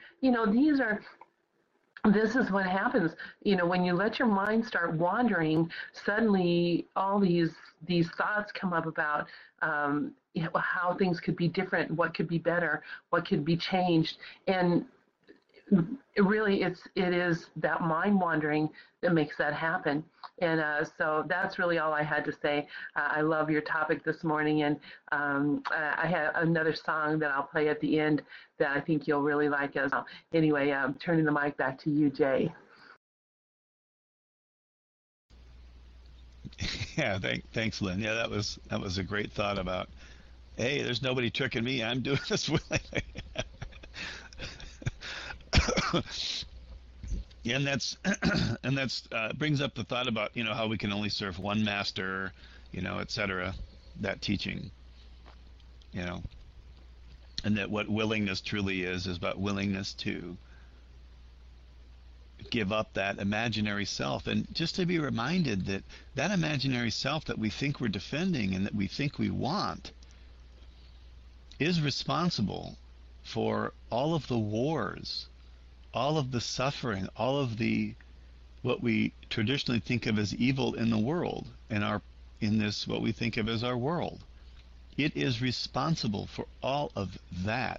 This is what happens, when you let your mind start wandering. Suddenly all these thoughts come up about how things could be different, what could be better, what could be changed. And really it is that mind wandering that makes that happen. And so that's really all I had to say. I love your topic this morning, and I have another song that I'll play at the end that I think you'll really like as well. Anyway, turning the mic back to you, Jay. Yeah, thanks, Lynn. Yeah, that was a great thought about, hey, there's nobody tricking me. I'm doing this willingly. And that's brings up the thought about how we can only serve one master, etc. That teaching, and that what willingness truly is about willingness to give up that imaginary self, and just to be reminded that that imaginary self that we think we're defending and that we think we want is responsible for all of the wars, all of the suffering, all of the what we traditionally think of as evil in the world, in this what we think of as our world. It is responsible for all of that.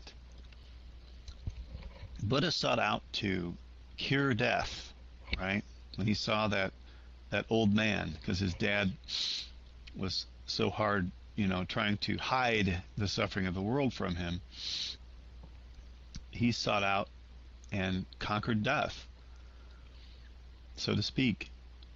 Buddha sought out to cure death, right? When he saw that old man, because his dad was so hard, trying to hide the suffering of the world from him, he sought out and conquered death, so to speak.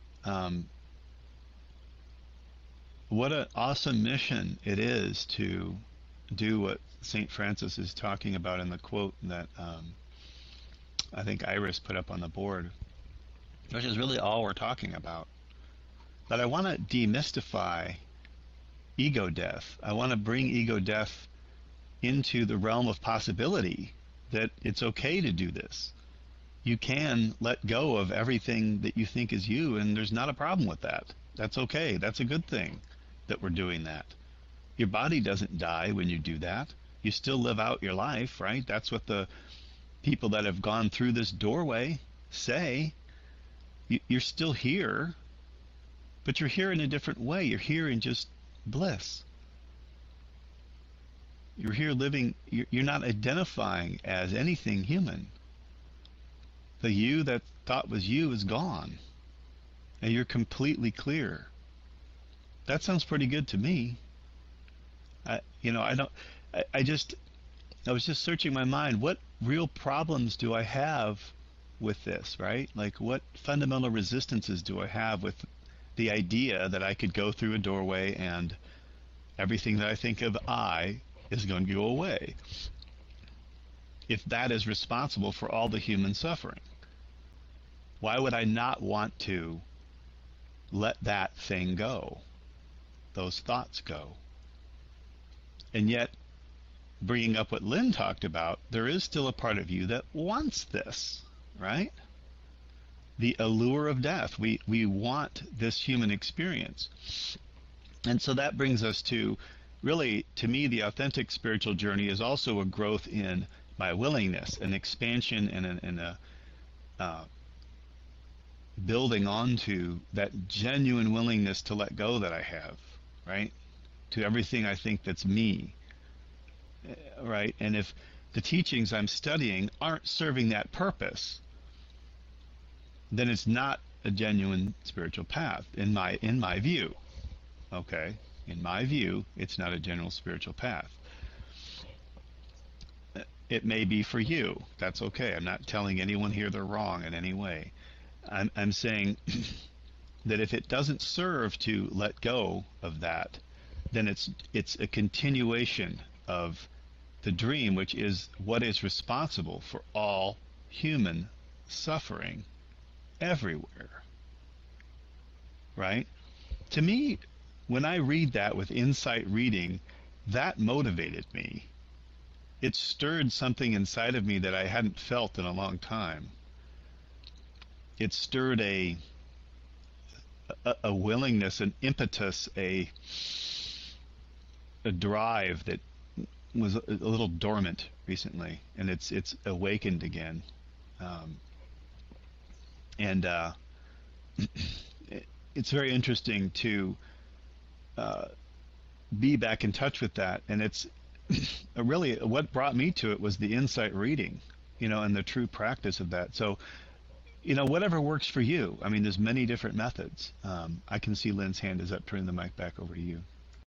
What an awesome mission it is to do what St. Francis is talking about in the quote that I think Iris put up on the board, which is really all we're talking about. But I want to demystify ego death. I want to bring ego death into the realm of possibility, that it's okay to do this. You can let go of everything that you think is you, and there's not a problem with that. That's okay. That's a good thing that we're doing that. Your body doesn't die when you do that. You still live out your life, right? That's what the people that have gone through this doorway say. You're still here, but you're here in a different way. You're here in just bliss. You're here living, you're not identifying as anything human. The you that thought was you is gone, and you're completely clear. That sounds pretty good to me. I was just searching my mind. What real problems do I have with this, right? Like, what fundamental resistances do I have with the idea that I could go through a doorway and everything that I think of I is going to go away, if that is responsible for all the human suffering? Why would I not want to let that thing go, those thoughts go? And yet, bringing up what Lynn talked about, there is still a part of you that wants this, right? The allure of death. We want this human experience. And so that brings us to, really, to me, the authentic spiritual journey is also a growth in my willingness, an expansion, and a building onto that genuine willingness to let go that I have, right? To everything I think that's me, right? And if the teachings I'm studying aren't serving that purpose, then it's not a genuine spiritual path in my view. Okay? In my view, it's not a genuine spiritual path. It may be for you. That's okay. I'm not telling anyone here they're wrong in any way. I'm saying that if it doesn't serve to let go of that, then it's a continuation of the dream, which is what is responsible for all human suffering everywhere. Right? To me, when I read that with insight reading, that motivated me. It stirred something inside of me that I hadn't felt in a long time. It stirred a a willingness, an impetus, a drive that was a little dormant recently, and it's awakened again. Um, and it's very interesting to uh, be back in touch with that. And it's really what brought me to it was the insight reading, and the true practice of that. So, whatever works for you. I mean, there's many different methods. I can see Lynn's hand is up. Turning the mic back over to you.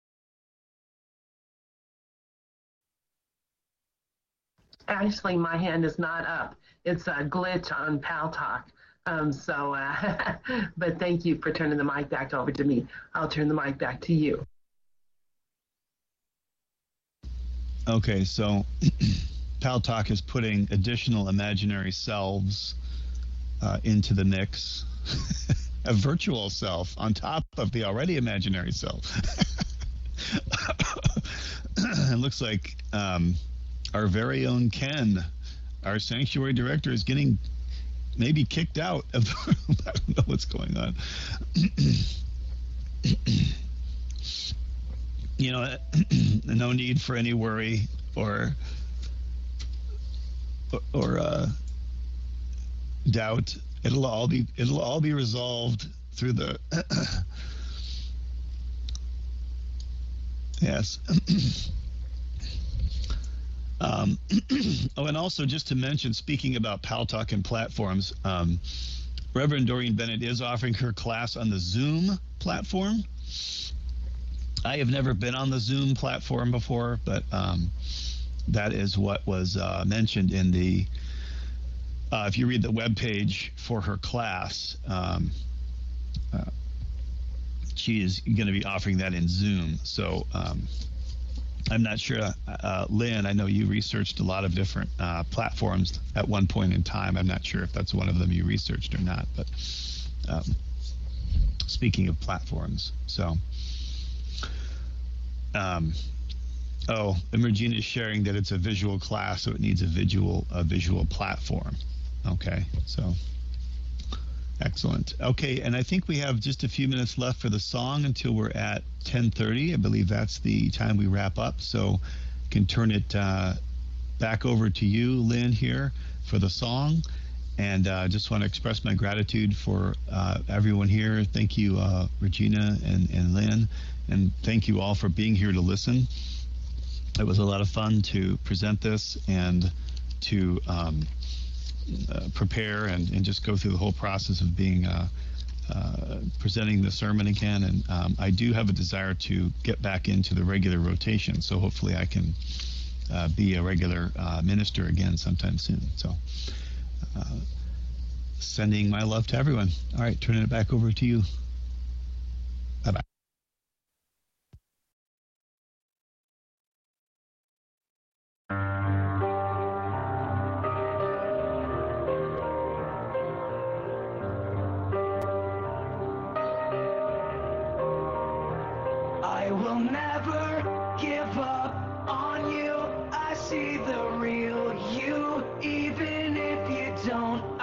Actually, my hand is not up. It's a glitch on Paltalk. But thank you for turning the mic back over to me. I'll turn the mic back to you. Okay, so Paltalk is putting additional imaginary selves into the mix. A virtual self on top of the already imaginary self. It looks like our very own Ken, our sanctuary director, is getting maybe kicked out of the room. I don't know what's going on. No need for any worry or doubt. It'll all be resolved through the yes. And also just to mention, speaking about Paltalk and platforms, Reverend Doreen Bennett is offering her class on the Zoom platform. I have never been on the Zoom platform before, but that is what was mentioned in the, if you read the webpage for her class, she is going to be offering that in Zoom. So I'm not sure, Lynn, I know you researched a lot of different platforms at one point in time. I'm not sure if that's one of them you researched or not, but speaking of platforms, so. And Regina is sharing that it's a visual class, so it needs a visual platform. Okay, so excellent. Okay, and I think we have just a few minutes left for the song until we're at 10:30. I believe that's the time we wrap up. So I can turn it back over to you, Lynn, here for the song. And just want to express my gratitude for everyone here. Thank you, Regina and Lynn. And thank you all for being here to listen. It was a lot of fun to present this and to prepare and just go through the whole process of being presenting the sermon again. And I do have a desire to get back into the regular rotation. So hopefully I can be a regular minister again sometime soon. So sending my love to everyone. All right, turning it back over to you. Bye-bye. I will never give up on you. I see the real you, even if you don't